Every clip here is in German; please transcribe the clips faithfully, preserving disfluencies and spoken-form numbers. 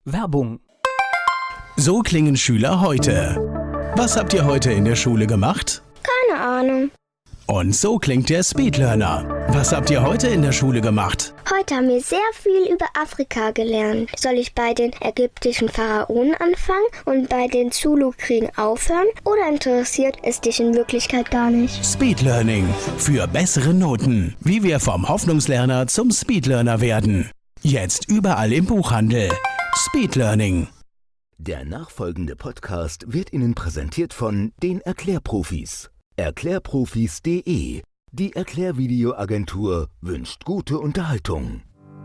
Werbung. So klingen Schüler heute. Was habt ihr heute in der Schule gemacht? Keine Ahnung. Und so klingt der Speedlearner. Was habt ihr heute in der Schule gemacht? Heute haben wir sehr viel über Afrika gelernt. Soll ich bei den ägyptischen Pharaonen anfangen und bei den Zulu-Kriegen aufhören? Oder interessiert es dich in Wirklichkeit gar nicht? Speedlearning. Für bessere Noten. Wie wir vom Hoffnungslerner zum Speedlearner werden. Jetzt überall im Buchhandel. Speedlearning. Der nachfolgende Podcast wird Ihnen präsentiert von den Erklärprofis. Erklärprofis punkt de. Die Erklärvideoagentur wünscht gute Unterhaltung.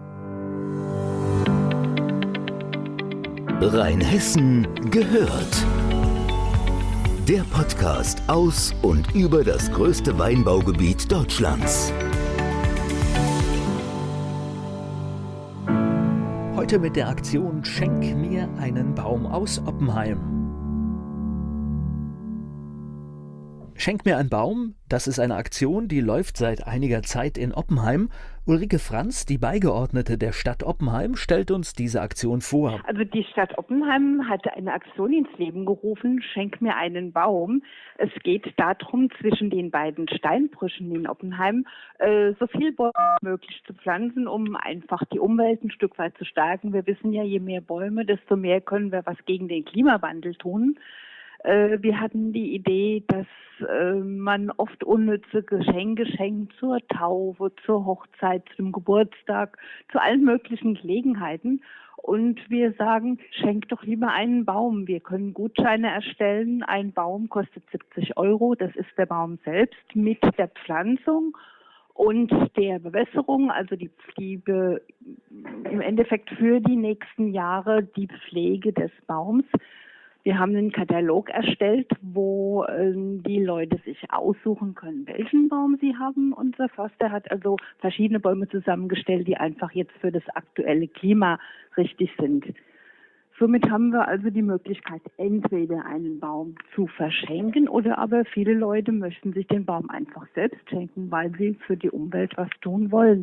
Rheinhessen gehört. Der Podcast aus und über das größte Weinbaugebiet Deutschlands. Heute mit der Aktion Schenk mir einen Baum aus Oppenheim. Schenk mir einen Baum, das ist eine Aktion, die läuft seit einiger Zeit in Oppenheim. Ulrike Franz, die Beigeordnete der Stadt Oppenheim, stellt uns diese Aktion vor. Also die Stadt Oppenheim hatte eine Aktion ins Leben gerufen, Schenk mir einen Baum. Es geht darum, zwischen den beiden Steinbrüchen in Oppenheim äh, so viel Bäume wie möglich zu pflanzen, um einfach die Umwelt ein Stück weit zu stärken. Wir wissen ja, je mehr Bäume, desto mehr können wir was gegen den Klimawandel tun. Wir hatten die Idee, dass äh, man oft unnütze Geschenke schenkt zur Taufe, zur Hochzeit, zum Geburtstag, zu allen möglichen Gelegenheiten. Und wir sagen, schenk doch lieber einen Baum. Wir können Gutscheine erstellen. Ein Baum kostet siebzig Euro. Das ist der Baum selbst mit der Pflanzung und der Bewässerung, also die, die be, im Endeffekt für die nächsten Jahre die Pflege des Baums. Wir haben einen Katalog erstellt, wo äh, die Leute sich aussuchen können, welchen Baum sie haben. Unser Förster hat also verschiedene Bäume zusammengestellt, die einfach jetzt für das aktuelle Klima richtig sind. Somit haben wir also die Möglichkeit, entweder einen Baum zu verschenken oder aber viele Leute möchten sich den Baum einfach selbst schenken, weil sie für die Umwelt was tun wollen.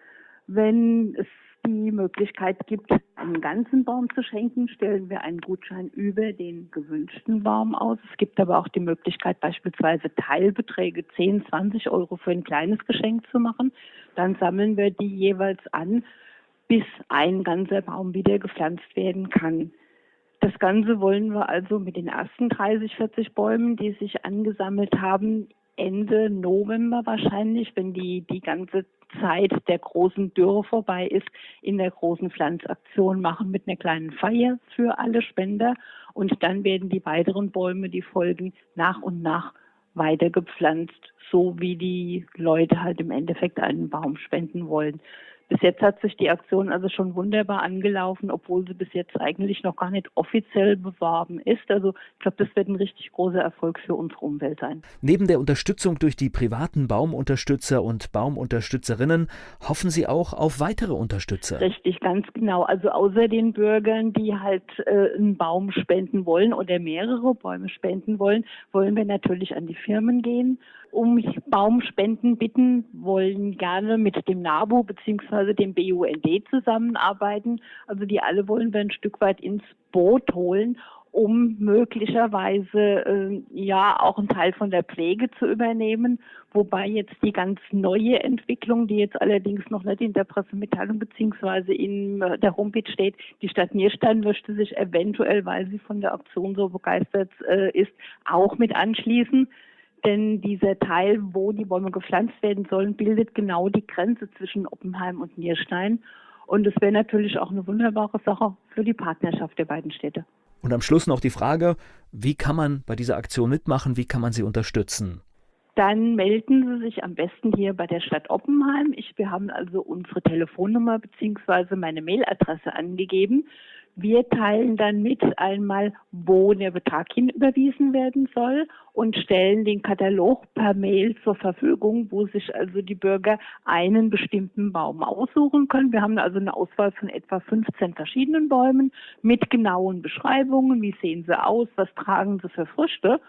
Wenn es die Möglichkeit gibt, einen ganzen Baum zu schenken, stellen wir einen Gutschein über den gewünschten Baum aus. Es gibt aber auch die Möglichkeit, beispielsweise Teilbeträge zehn, zwanzig Euro für ein kleines Geschenk zu machen. Dann sammeln wir die jeweils an, bis ein ganzer Baum wieder gepflanzt werden kann. Das Ganze wollen wir also mit den ersten dreißig, vierzig Bäumen, die sich angesammelt haben, Ende November wahrscheinlich, wenn die, die ganze Zeit der großen Dürre vorbei ist, in der großen Pflanzaktion machen mit einer kleinen Feier für alle Spender. Und dann werden die weiteren Bäume, die folgen, nach und nach weiter gepflanzt, so wie die Leute halt im Endeffekt einen Baum spenden wollen. Bis jetzt hat sich die Aktion also schon wunderbar angelaufen, obwohl sie bis jetzt eigentlich noch gar nicht offiziell beworben ist. Also ich glaube, das wird ein richtig großer Erfolg für unsere Umwelt sein. Neben der Unterstützung durch die privaten Baumunterstützer und Baumunterstützerinnen hoffen Sie auch auf weitere Unterstützer. Richtig, ganz genau. Also außer den Bürgern, die halt äh, einen Baum spenden wollen oder mehrere Bäume spenden wollen, wollen wir natürlich an die Firmen gehen. Um Baumspenden bitten, wollen gerne mit dem NABU bzw. dem B U N D zusammenarbeiten. Also die alle wollen wir ein Stück weit ins Boot holen, um möglicherweise äh, ja auch einen Teil von der Pflege zu übernehmen. Wobei jetzt die ganz neue Entwicklung, die jetzt allerdings noch nicht in der Pressemitteilung bzw. in der Homepage steht, die Stadt Nierstein möchte sich eventuell, weil sie von der Aktion so begeistert äh, ist, auch mit anschließen. Denn dieser Teil, wo die Bäume gepflanzt werden sollen, bildet genau die Grenze zwischen Oppenheim und Nierstein. Und es wäre natürlich auch eine wunderbare Sache für die Partnerschaft der beiden Städte. Und am Schluss noch die Frage, wie kann man bei dieser Aktion mitmachen, wie kann man sie unterstützen? Dann melden Sie sich am besten hier bei der Stadt Oppenheim. Ich, wir haben also unsere Telefonnummer bzw. meine Mailadresse angegeben. Wir teilen dann mit einmal, wo der Betrag hinüberwiesen werden soll und stellen den Katalog per Mail zur Verfügung, wo sich also die Bürger einen bestimmten Baum aussuchen können. Wir haben also eine Auswahl von etwa fünfzehn verschiedenen Bäumen mit genauen Beschreibungen. Wie sehen sie aus? Was tragen sie für Früchte?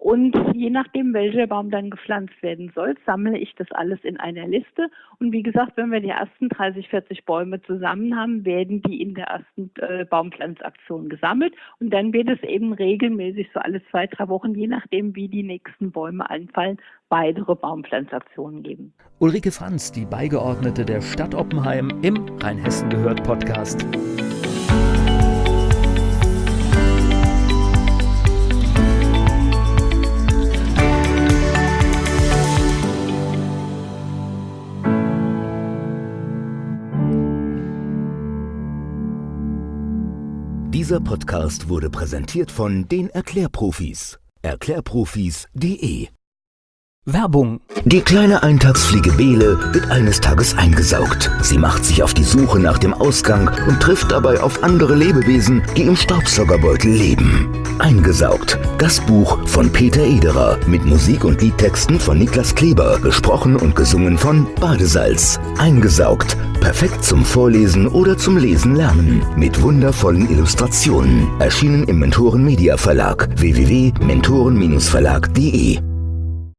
Und je nachdem, welcher Baum dann gepflanzt werden soll, sammle ich das alles in einer Liste. Und wie gesagt, wenn wir die ersten dreißig, vierzig Bäume zusammen haben, werden die in der ersten äh, Baumpflanzaktion gesammelt. Und dann wird es eben regelmäßig so alle zwei, drei Wochen, je nachdem, wie die nächsten Bäume anfallen, weitere Baumpflanzaktionen geben. Ulrike Franz, die Beigeordnete der Stadt Oppenheim im Rheinhessen gehört Podcast. Dieser Podcast wurde präsentiert von den Erklärprofis. Erklärprofis punkt de. Werbung. Die kleine Eintagsfliege Bele wird eines Tages eingesaugt. Sie macht sich auf die Suche nach dem Ausgang und trifft dabei auf andere Lebewesen, die im Staubsaugerbeutel leben. Eingesaugt. Das Buch von Peter Ederer mit Musik und Liedtexten von Niklas Kleber, gesprochen und gesungen von Badesalz. Eingesaugt. Perfekt zum Vorlesen oder zum Lesen lernen. Mit wundervollen Illustrationen. Erschienen im Mentoren Media Verlag. w w w punkt mentoren Bindestrich verlag punkt de